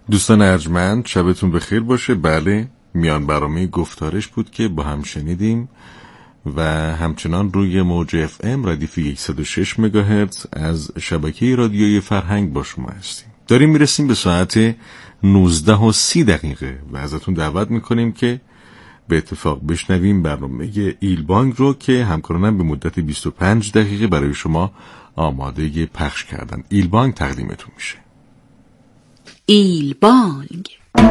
دوستان ارجمند، شبتون بخیر باشه. بله، میان برنامه گفتارش بود که با هم شنیدیم و همچنان روی موج FM ردیف 106 مگاهرتز از شبکه رادیوی فرهنگ با شما هستیم. داریم میرسیم به ساعت 19:30 و ازتون دعوت میکنیم که به اتفاق بشنویم برنامه ایلبانگ رو که همکارانم به مدت 25 دقیقه برای شما آماده پخش کردن. ایلبانگ تقدیمتون میشه. ایلبانگ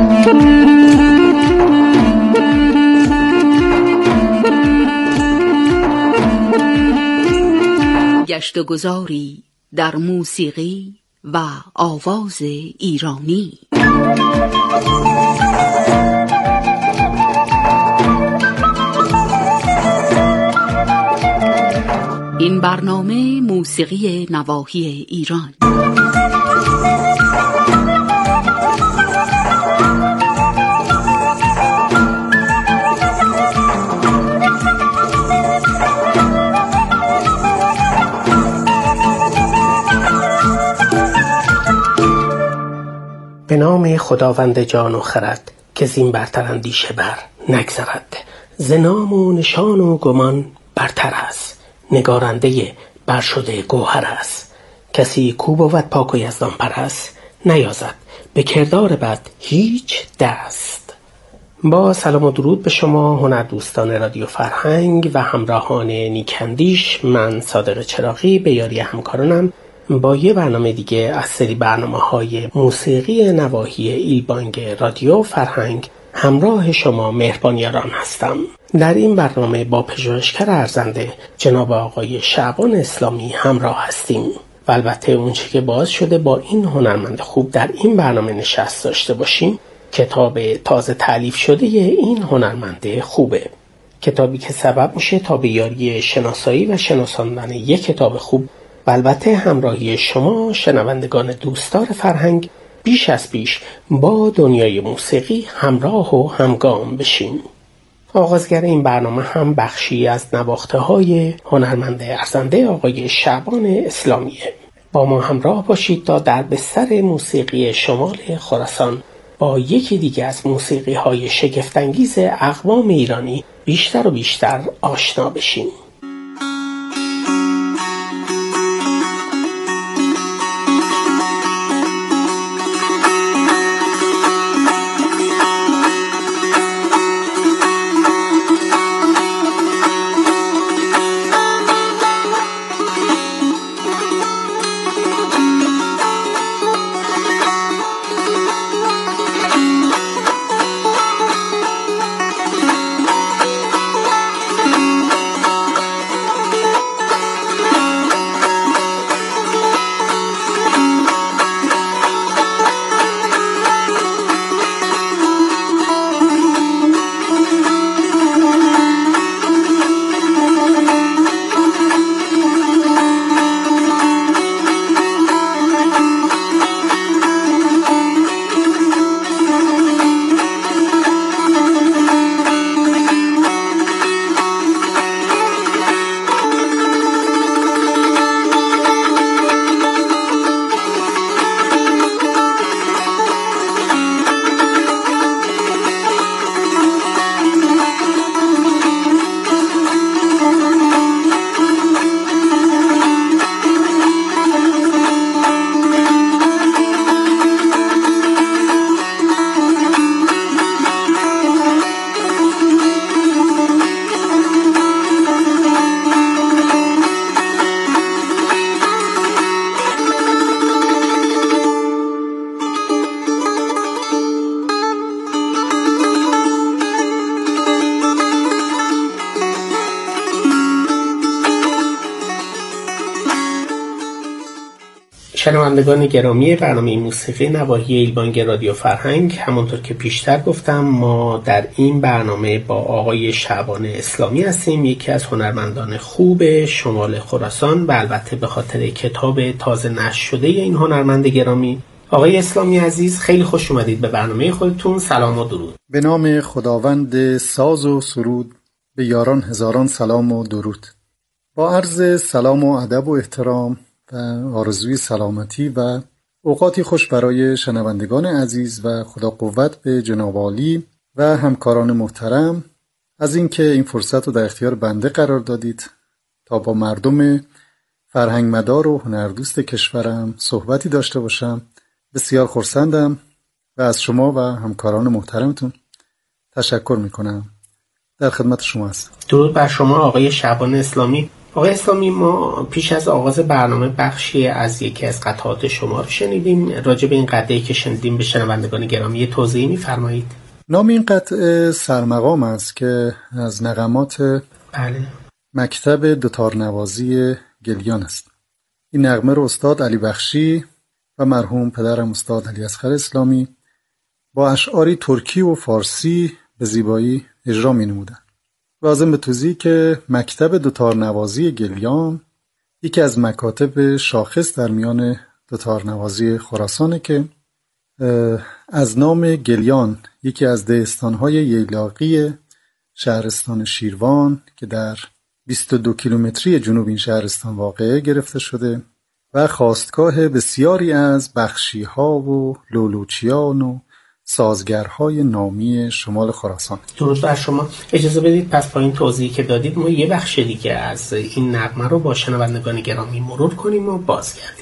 گشت و گذاری در موسیقی و آواز ایرانی. این برنامه موسیقی نواحی ایران. به نام خداوند جان و خرد که زین برتر اندیشه بر نگذرد. ز نام و نشان و گمان برتر است، نگارنده برشده گوهر است. کسی کو بود پاک و یزدان پرست، نیازد به کردار بد هیچ دست. با سلام و درود به شما هنردوستان رادیو فرهنگ و همراهان نیکندیش، من صادق چراغی به یاری همکارانم با یه برنامه دیگه از سری برنامه‌های موسیقی نواحی ایلبانگ رادیو فرهنگ همراه شما مهربان یاران هستم. در این برنامه با پژوهشگر ارزنده جناب آقای شعبان اسلامی همراه هستیم و البته اون چه که باعث شده با این هنرمند خوب در این برنامه نشست داشته باشیم، کتاب تازه تألیف شده این هنرمند خوبه. کتابی که سبب میشه تا به یاری شناسایی و شناساندن یک کتاب خوب و البته همراهی شما شنوندگان دوستدار فرهنگ بیش از پیش با دنیای موسیقی همراه و همگام بشیم. آغازگر این برنامه هم بخشی از نواخته‌های هنرمند ارزنده آقای شعبان اسلامیه. با ما همراه باشید تا در بستر موسیقی شمال خراسان با یکی دیگه از موسیقی‌های شگفت‌انگیز اقوام ایرانی بیشتر و بیشتر آشنا بشیم. شنوندگان گرامی برنامه موسیقی نواحی ایلبانگ رادیو فرهنگ، همونطور که پیشتر گفتم ما در این برنامه با آقای شعبان اسلامی هستیم، یکی از هنرمندان خوب شمال خراسان و البته به خاطر کتاب تازه نشر شده این هنرمند گرامی. آقای اسلامی عزیز، خیلی خوش اومدید به برنامه خودتون. سلام و درود. به نام خداوند ساز و سرود، به یاران هزاران سلام و درود. با عرض سلام و ادب و احترام و آرزوی سلامتی و اوقاتی خوش برای شنوندگان عزیز و خدا قوت به جناب عالی و همکاران محترم از اینکه این فرصت رو در اختیار بنده قرار دادید تا با مردم فرهنگ مدار و هنردوست کشورم صحبتی داشته باشم. بسیار خرسندم و از شما و همکاران محترمتون تشکر میکنم. در خدمت شما هستم. درود بر شما آقای شعبان اسلامی. آقای اسلامی، ما پیش از آغاز برنامه بخشی از یکی از قطعات شما رو شنیدیم. راجع به این قطعه‌ای که شنیدیم به شنوندگان گرامی توضیحی می‌فرمایید؟ نام این قطعه سرمقام است که از نغمات مکتب دوتارنوازی گلیان است. این نغمه رو استاد علی بخشی و مرحوم پدرم استاد علی اصغر اسلامی با اشعاری ترکی و فارسی به زیبایی اجرا می‌نمودند. لازم به توضیح که مکتب دوتارنوازی گلیان یکی از مکاتب شاخص در میان دوتارنوازی خراسانه که از نام گلیان یکی از دهستان‌های ییلاقی شهرستان شیروان که در 22 کیلومتری جنوب این شهرستان واقع گرفته شده و خاستگاه بسیاری از بخشی‌ها و لولوچیان و سازگرهای نامی شمال خراسان. درود بر شما. اجازه بدید پس با این توضیحی که دادید ما یه بخش دیگه از این نغمه رو با شنوندگان گرامی مرور کنیم و بازگردیم.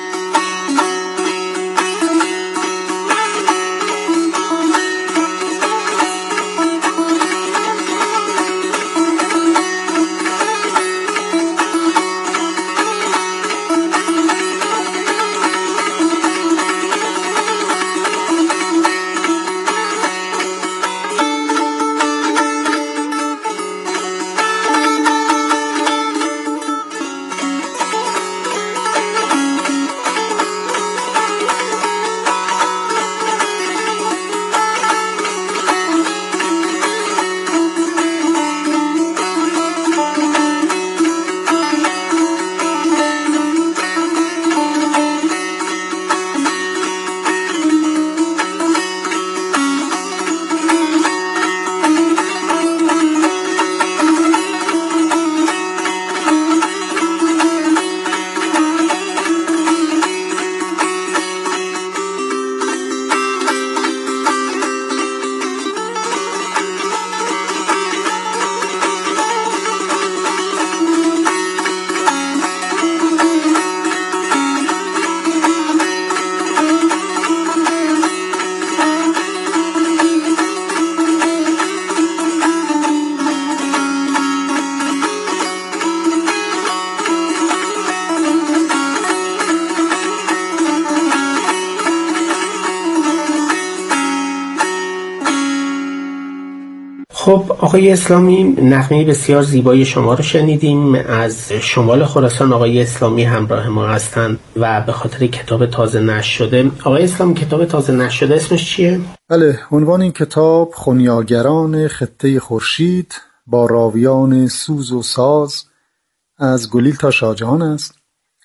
خب آقای اسلامی، نغمه بسیار زیبای شما رو شنیدیم. از شمال خراسان آقای اسلامی همراه ما هستند و به خاطر کتاب تازه نشر شده. آقای اسلامی، کتاب تازه نشر شده اسمش چیه؟ بله، عنوان این کتاب خونیاگران خطه خورشید با راویان سوز و ساز از گلیل تا شاهجهان است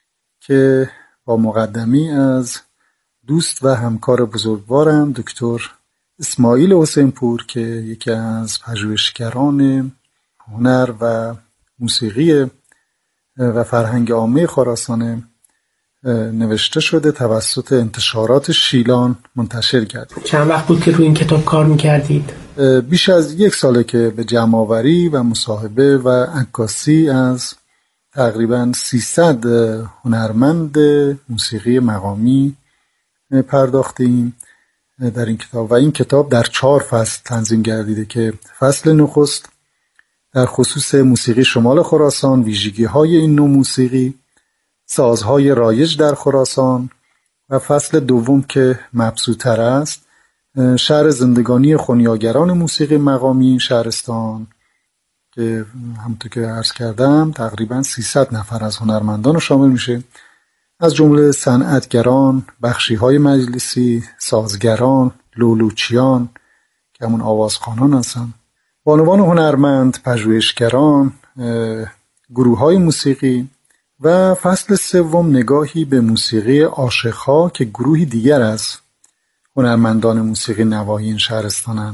که با مقدمی از دوست و همکار بزرگوارم دکتر اسماعیل حسین پور که یکی از پژوهشگران هنر و موسیقی و فرهنگ عامه خراسان نوشته شده، توسط انتشارات شیلان منتشر گردید. چند وقت بود که روی این کتاب کار میکردید؟ بیش از 1 ساله که به جمع‌آوری و مصاحبه و عکاسی از تقریباً 300 هنرمند موسیقی مقامی پرداختیم در این کتاب و این کتاب در 4 فصل تنظیم گردیده که فصل نخست در خصوص موسیقی شمال خراسان، ویژگی‌های این نوع موسیقی، سازهای رایج در خراسان و فصل دوم که مبسوط‌تر است، شهر زندگانی خونیاگران موسیقی مقامی شهرستان که همونطور که عرض کردم تقریباً 300 نفر از هنرمندان رو شامل میشه، از جمله صنعتگران، بخشی‌های مجلسی، سازگران، لولوچیان که همون آوازخوانان هستن، بانوان هنرمند، پژوهشگران، گروه‌های موسیقی و فصل سوم نگاهی به موسیقی عاشق‌ها که گروهی دیگر از هنرمندان موسیقی نواحی این شهرستانن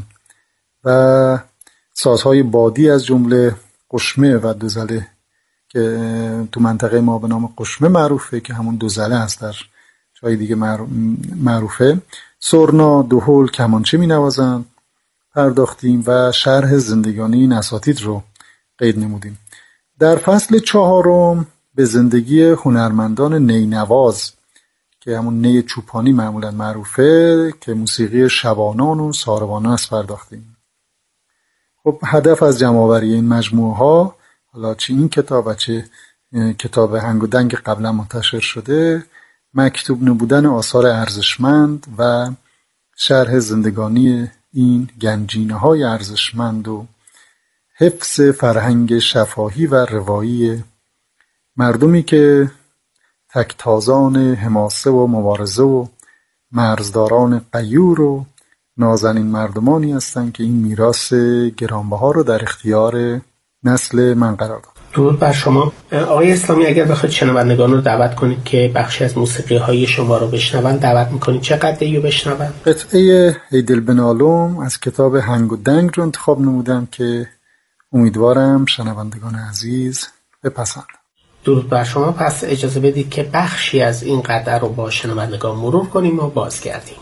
و سازهای بادی از جمله قشمه و دوزله که تو منطقه ما به نام قشمه معروفه که همون دوزله هست در جای دیگه معروفه. سرنا، دهل، کمانچه می نوازند پرداختیم و شرح زندگانی این اساتید رو قید نمودیم. در فصل 4 به زندگی هنرمندان نینواز که همون نی چوپانی معمولا معروفه که موسیقی شبانان و ساربانان است پرداختیم. خب هدف از جمع‌آوری این مجموعه ها، حالا چه این کتاب و چه کتاب هنگ و دنگ قبلا منتشر شده، مکتوب نبودن آثار ارزشمند و شرح زندگانی این گنجینه های ارزشمند و حفظ فرهنگ شفاهی و روایی مردمی که تکتازان حماسه و مبارزه و مرزداران غیور و نازنین مردمانی هستند که این میراث گرانبها رو در اختیار نسل من قرار داد. درود بر شما. آقای اسلامی، اگر بخواید شنوندگان رو دعوت کنید که بخشی از موسیقی های شما رو بشنون، دعوت میکنید چه قطعه‌ای رو بشنون؟ قطعه ای دل بنالم از کتاب هنگ و دنگ رو انتخاب نمودم که امیدوارم شنوندگان عزیز بپسند. درود بر شما. پس اجازه بدید که بخشی از این قطعه رو با شنوندگان مرور کنیم و بازگردیم.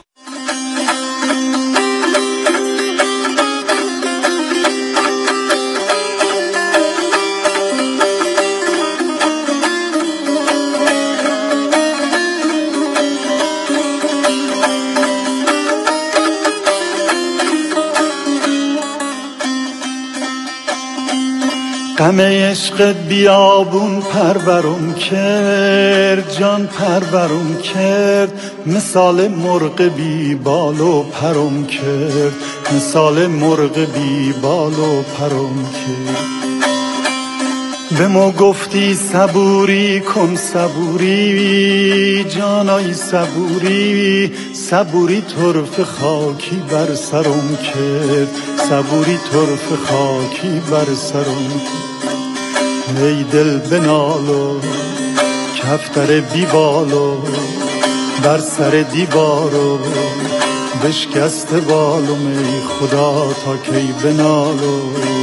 غم عشقت بیابون پرورم کرد، جان پرورم کرد، مثال مرغ بی بال و پرم کرد، مثال مرغ بی بال و پرم کرد. به ما گفتی صبوری کن صبوری، جانای صبوری، صبوری طرف خاکی بر سرم کرد، صبوری طرف خاکی بر سرم کرد. ای دل بنالو کفتر بیبالو، بر سر دیوارو بشکست بالم، ای خدا تا کی بنالو.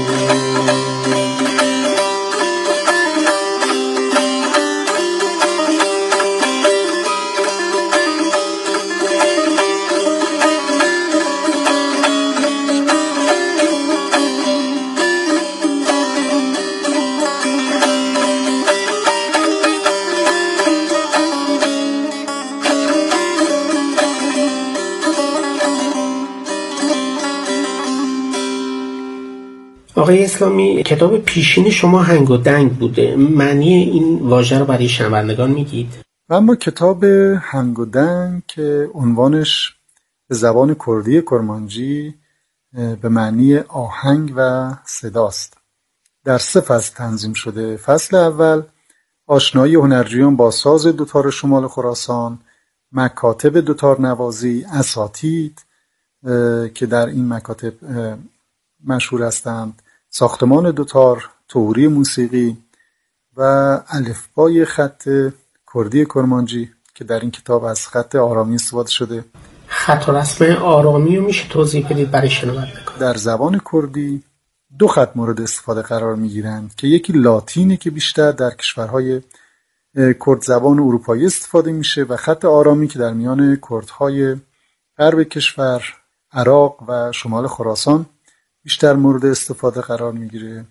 آقای اسلامی، کتاب پیشین شما هنگ و دنگ بوده، معنی این واژه رو برای شنوندگان میگید؟ اما کتاب هنگ و دنگ که عنوانش به زبان کردی کرمانجی به معنی آهنگ و صداست، در 3 فصل تنظیم شده. فصل اول آشنایی هنرجویان با ساز دوتار شمال خراسان، مکاتب دوتار نوازی، اساتید که در این مکاتب مشهور هستند، ساختمان دوتار، توری موسیقی و الفبای خط کردی کرمانجی که در این کتاب از خط آرامی استفاده شده. خط و رسم آرامی رو میشه توضیح بدید برای شنوندگان؟ در زبان کردی 2 خط مورد استفاده قرار میگیرند که یکی لاتینه که بیشتر در کشورهای کرد زبان اروپایی استفاده میشه و خط آرامی که در میان کردهای غرب کشور، عراق و شمال خراسان بیشتر مورد استفاده قرار میگیره.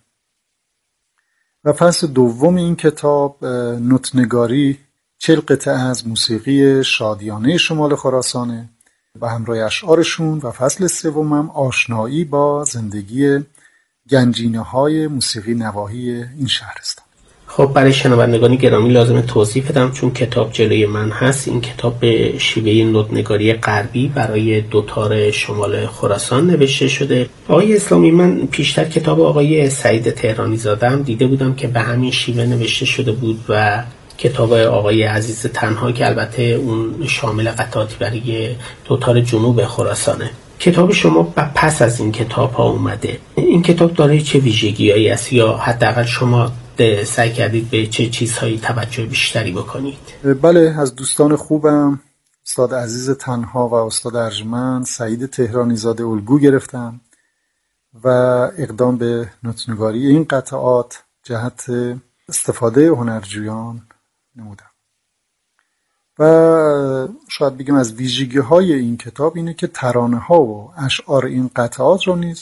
و فصل دوم این کتاب نوت‌نگاری 40 قطعه از موسیقی شادیانه شمال خراسانه و همراه اشعارشون، و فصل سوم هم آشنایی با زندگی گنجینه‌های موسیقی نواحی این شهرستان. خب برای شنوندگان گرامی لازمه توضیح بدم چون کتاب جلوی من هست. این کتاب به شیوه نوت‌نگاری غربی برای دوتار شمال خراسان نوشته شده. آقای اسلامی، من پیشتر کتاب آقای سعید تهرانی زاده هم دیده بودم که به همین شیوه نوشته شده بود و کتاب آقای عزیز تنها که البته اون شامل قطعاتی برای دوتار جنوب خراسانه. کتاب شما پس از این کتاب ها اومده. این کتاب دارای چه ویژگی‌هایی است یا حداقل شما سعی کردید به چه چیزهایی توجه بیشتری بکنید؟ بله، از دوستان خوبم استاد عزیز تنها و استاد ارجمند سعید تهرانی زاده الگو گرفتم و اقدام به نوت‌نگاری این قطعات جهت استفاده هنرجویان نمودم. و شاید بگم از ویژگی‌های این کتاب اینه که ترانه‌ها و اشعار این قطعات رو نیز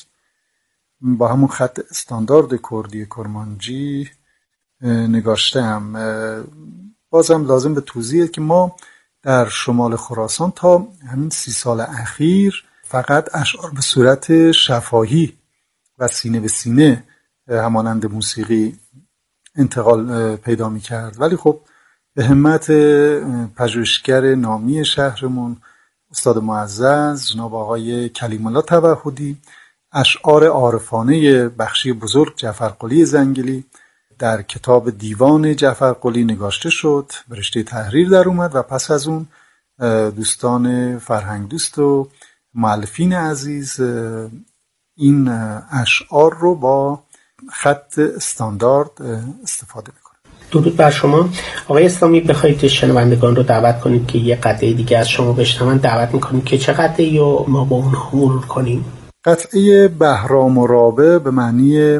با همون خط استاندارد کردی کرمانجی نگاشتم. بازم لازم به توضیحه که ما در شمال خراسان تا همین 30 سال اخیر فقط اشعار به صورت شفاهی و سینه به سینه همانند موسیقی انتقال پیدا می کرد، ولی خب به همت پژوهشگر نامی شهرمون استاد معزز جناب آقای کلیم الله توحدی اشعار عارفانه بخشی بزرگ جعفرقلی زنگلی در کتاب دیوان جعفرقلی نگاشته شد، به رشته تحریر در اومد و پس از اون دوستان فرهنگ دوست و مؤلفین عزیز این اشعار رو با خط استاندارد استفاده میکنه. درود بر شما آقای اسلامی. بخواید شنوندگان رو دعوت کنید که یه قطعه دیگه از شما بشنون، دعوت میکنیم که چه قطعه‌ای رو ما با اون مرور کنیم؟ قطعه بهرام و رابه به معنی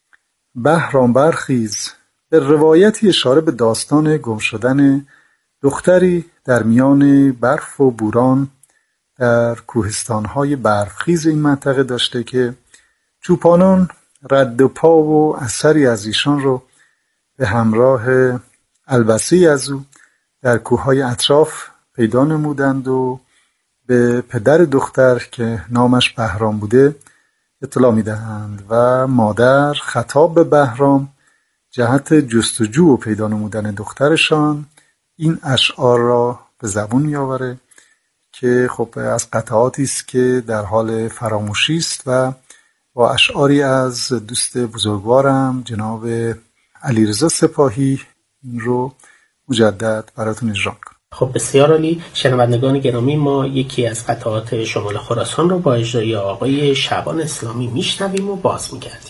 بهرام برخیز به روایتی اشاره به داستان گم شدن دختری در میان برف و بوران در کوهستان‌های برفخیز این منطقه داشته که چوپانان رد و پا و اثری از ایشان رو به همراه البسه‌ای از او در کوههای اطراف پیدا نمودند و به پدر دختر که نامش بهرام بوده اطلاع میدهند و مادر خطاب به بهرام جهت جستجو و پیدا نمودن دخترشان این اشعار را به زبون میآوره که خب از قطعاتی است که در حال فراموشی است و با اشعاری از دوست بزرگوارم جناب علیرضا سپاهی این رو مجدد براتون اجرا می‌کنم. خب بسیار عالی. شنوندگان گرامی، ما یکی از قطعات شمال خراسان رو با اجرای آقای شعبان اسلامی میشنویم و باز میگردیم.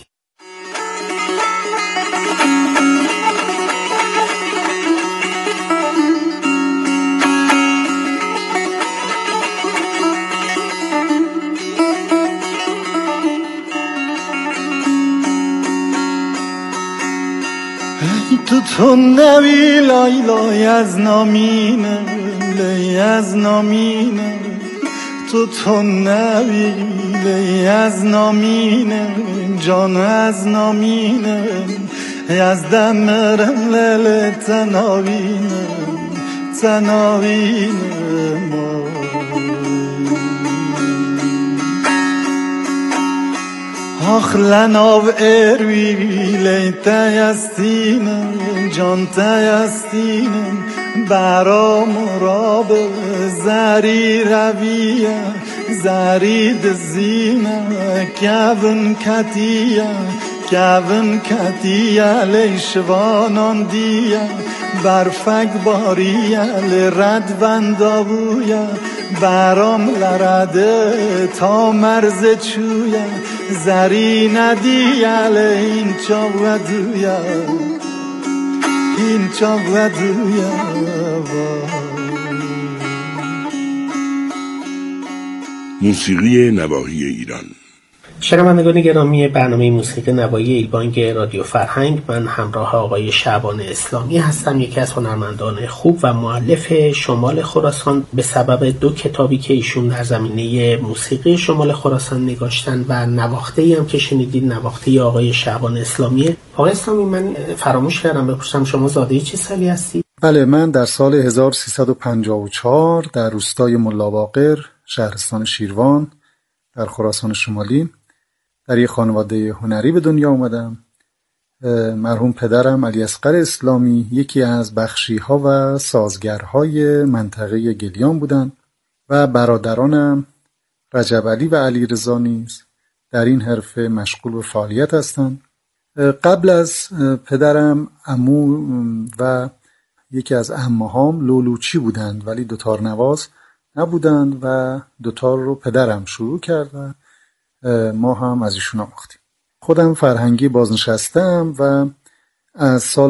تو نوی لای لای از نامینه لی از نامینه تو نوی لی از نامینه جان از نامینه از دمرم لیل تناوینه تناوینه ما آخ لناو اروی لی تیستینه جان تیستینه برام راب زری رویه زری دزینه کون کتیه لی شوانان دیه برفک باریه لی رد ونداویه برام لرده تا مرز چویه زری ندیه لی این چا ودویه این چا ودویه. موسیقی نواحی ایران. شنوندگان گرامی برنامه موسیقی نواحی ایلبانگ رادیو فرهنگ، من همراه آقای شعبان اسلامی هستم، یکی از هنرمندان خوب و مؤلف شمال خراسان. به سبب 2 کتابی که ایشون در زمینه موسیقی شمال خراسان نگاشتن و نواخته‌ای هم که شنیدید، نواخته آقای شعبان اسلامی. آقای اسلامی، من فراموش کردم بپرسم شما زاده چه سالی هستی؟ بله، من در سال 1354 در روستای ملاواقر شهرستان شیروان در خراسان شمالی در یک خانواده هنری به دنیا آمدم. مرحوم پدرم علی اصغر اسلامی یکی از بخشی‌ها و سازگرهای منطقه گلیان بودند و برادرانم رجب علی و علی رضا نیز در این حرفه مشغول به فعالیت هستند. قبل از پدرم عمو و یکی از عمه‌هام لولوچی بودند ولی دوتار نواز نبودند و دوتار رو پدرم شروع کرد و ما هم از ایشون آموختیم. خودم فرهنگی بازنشستم و از سال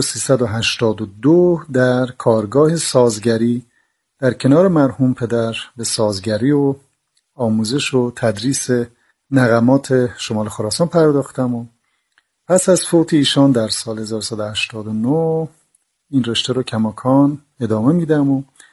1382 در کارگاه سازگری در کنار مرحوم پدر به سازگری و آموزش و تدریس نغمات شمال خراسان پرداختم و پس از فوت ایشان در سال 1389 این رشته رو کماکان ادامه میدم و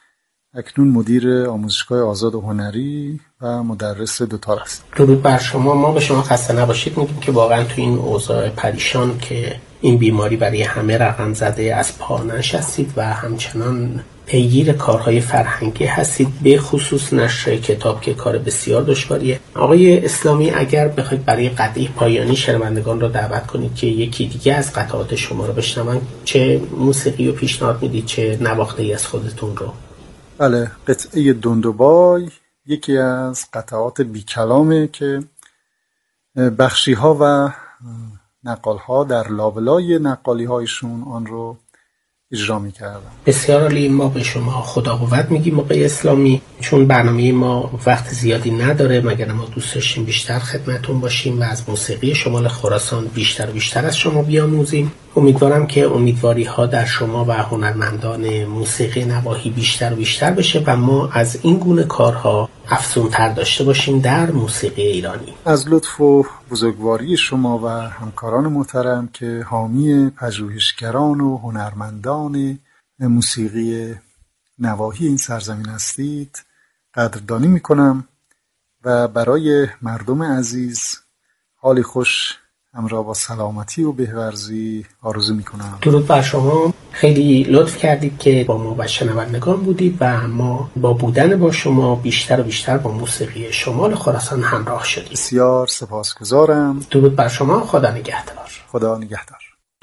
اکنون مدیر آموزشگاه آزاد هنری و مدرس دوتار هستم. درود بر شما. ما به شما خسته نباشید میگیم که واقعا تو این اوضاع پریشان که این بیماری برای همه رقم زده از پا نشستید و همچنان پیگیر کارهای فرهنگی هستید، به خصوص نشر کتاب که کار بسیار دشواریه. آقای اسلامی، اگر بخواید برای قطعه پایانی شنوندگان رو دعوت کنید که یکی دیگه از قطعات شما رو بشنون، چه موسیقی رو پیشنهاد میدید چه نواخته‌ای از خودتون رو؟ بله، قطعه دندوبای یکی از قطعات بی کلامه که بخشی ها و نقال ها در لابلای نقالی هایشون آن رو اجرا می کردن. بسیار عالی. ما به شما خدا قوت میگیم آقای اسلامی، چون برنامه ما وقت زیادی نداره، مگر ما دوست داشتیم بیشتر خدمتون باشیم و از موسیقی شمال خراسان بیشتر از شما بیاموزیم. امیدوارم که امیدواری ها در شما و هنرمندان موسیقی نواحی بیشتر بشه و ما از این گونه کارها افزونتر داشته باشیم در موسیقی ایرانی. از لطف و بزرگواری شما و همکاران محترم که حامی پژوهشگران و هنرمندان موسیقی نواحی این سرزمین هستید قدردانی میکنم و برای مردم عزیز حالی خوش همراه با سلامتی و بهورزی آرزو میکنم. درود بر شما. خیلی لطف کردید که با ما و شنوندگان بودید و ما با بودن با شما بیشتر با موسیقی شمال خراسان همراه شدیم. بسیار سپاسگزارم. درود بر شما. خدا نگهدار. خدا نگهدار.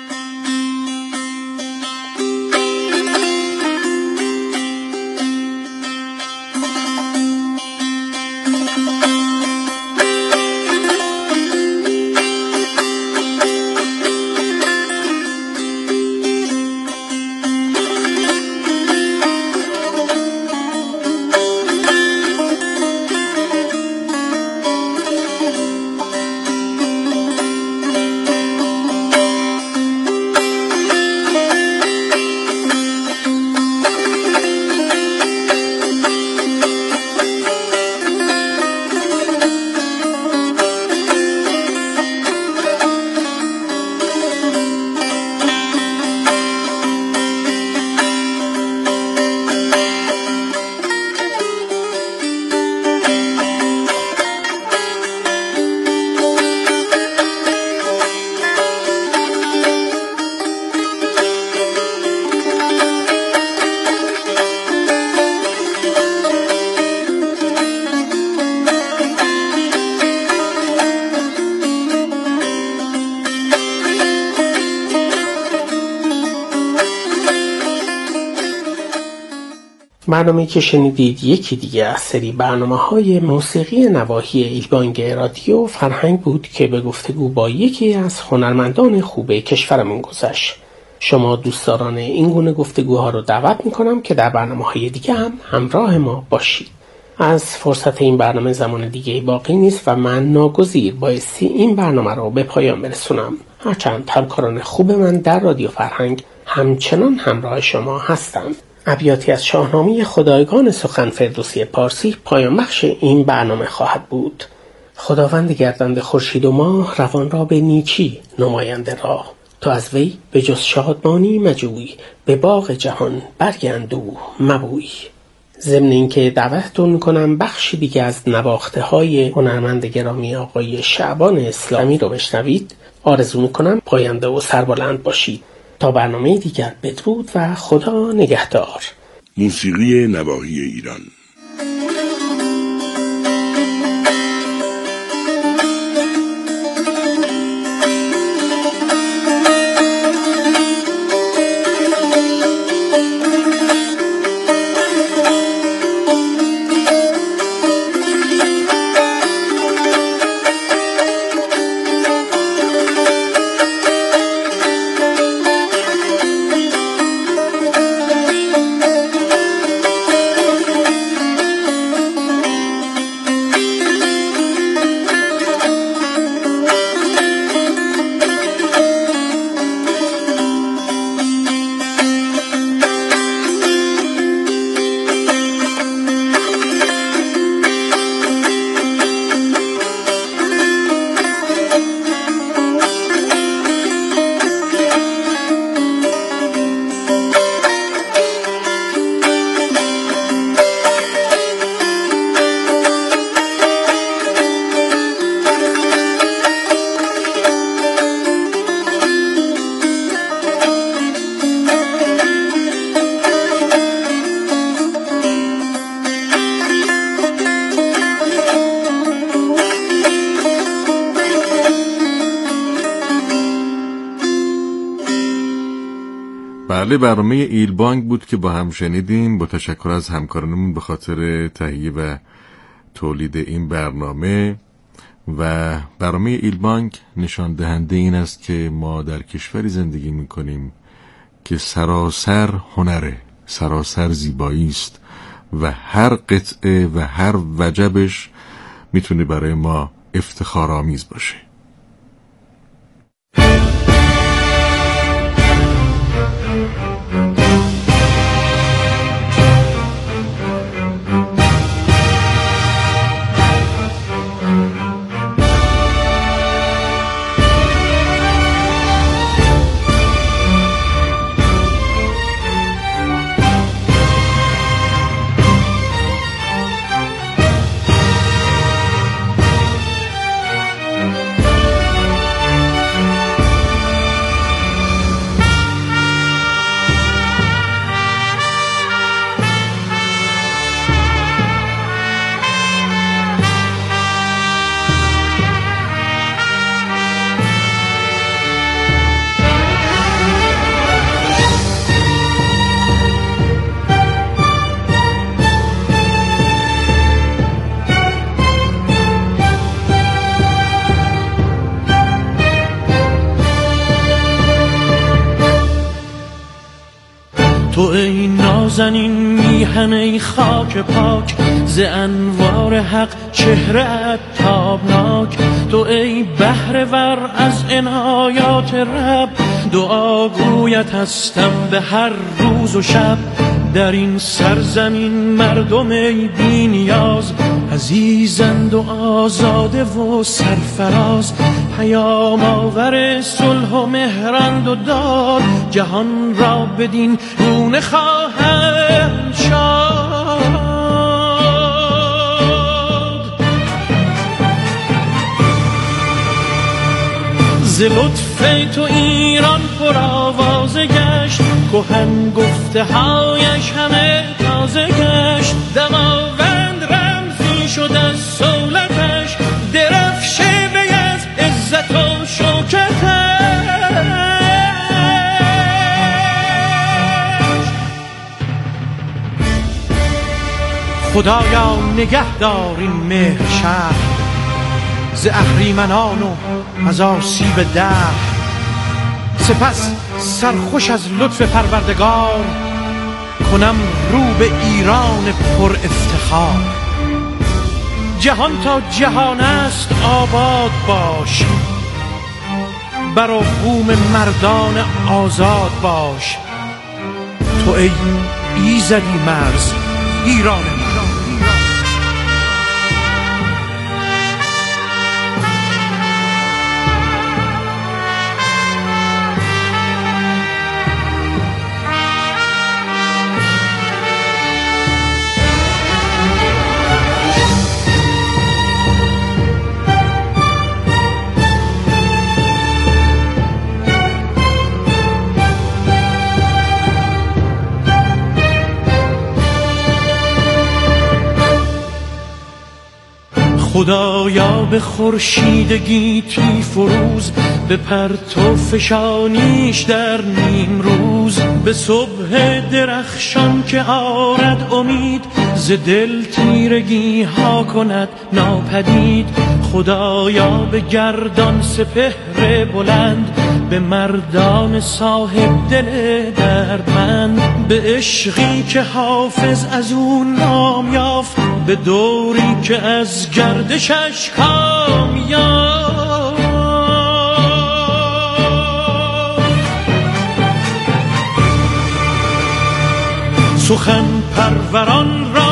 برنامه‌ای که شنیدید یکی دیگه از سری برنامه‌های موسیقی نواحی ایلبانگ رادیو فرهنگ بود که به گفتگو با یکی از هنرمندان خوب کشورمون گذشت. شما دوستداران این گونه گفتگوها رو دعوت می‌کنم که در برنامه‌های دیگه هم همراه ما باشید. از فرصت این برنامه زمان دیگه باقی نیست و من ناگزیر بایستی این برنامه رو به پایان برسونم. هرچند همکاران خوب من در رادیو فرهنگ همچنان همراه شما هستند. ابیاتی از شاهنامه خدایگان سخن فردوسی پارسی پایان بخش این برنامه خواهد بود. خداوند گردنده خورشید و ماه روان را به نیکی نماینده راه. تو از وی به جز شادمانی مجوی، به باغ جهان برگ اندوه مبوی. ضمن اینکه دعوتتون میکنم بخشی دیگه از نواخته های هنرمند گرامی آقای شعبان اسلامی رو بشنوید. آرزو میکنم پاینده و سربلند باشید. تا برنامه دیگر بدرود و خدا نگهدار. موسیقی نواحی ایران. بله، برنامه ایل بانک بود که با هم شنیدیم. با تشکر از همکارانمون به خاطر تهیه و تولید این برنامه. و برنامه ایل بانک نشان دهنده این است که ما در کشوری زندگی میکنیم که سراسر هنره، سراسر زیبایی است و هر قطعه و هر وجبش میتونه برای ما افتخارآمیز باشه. تو ای نازنین میهن، ای خاک پاک، ز انوار حق چهره‌ات تابناک. تو ای بهره ور از عنایات رب، دعاگویت هستم به هر روز و شب. در این سرزمین مردم ای بی نیاز، عزیزند و آزاده و سرفراز. پیام آور صلح و مهرند و داد، جهان را بدین گونه خواهند شاد. ز لطف تو ایران پر آوازه گشت، کهن گفته هایش همه تازه گشت. دماوند رمزی شد از صولتش، درفشه بیز عزت و شوکتش. خدایا نگه دار این مهر شهر، ز اهریمنان و از آسیب دهر. سپس سرخوش از لطف پروردگار، کنم رو به ایران پر افتخار. جهان تا جهان است آباد باش، بر و بوم مردان آزاد باش. تو ای ایزدی مرز ایران من. خدایا به خورشید گیتی فروز، به پرتو فشانیش در نیم روز. به صبح درخشان که آرد امید، ز دل تیرگی ها کند ناپدید. خدایا به گردان سپهر بلند، به مردان صاحب دل دردمند. به عشقی که حافظ از اون نام یافت، به دوری که از گردشش کام یافت. سخن پروران را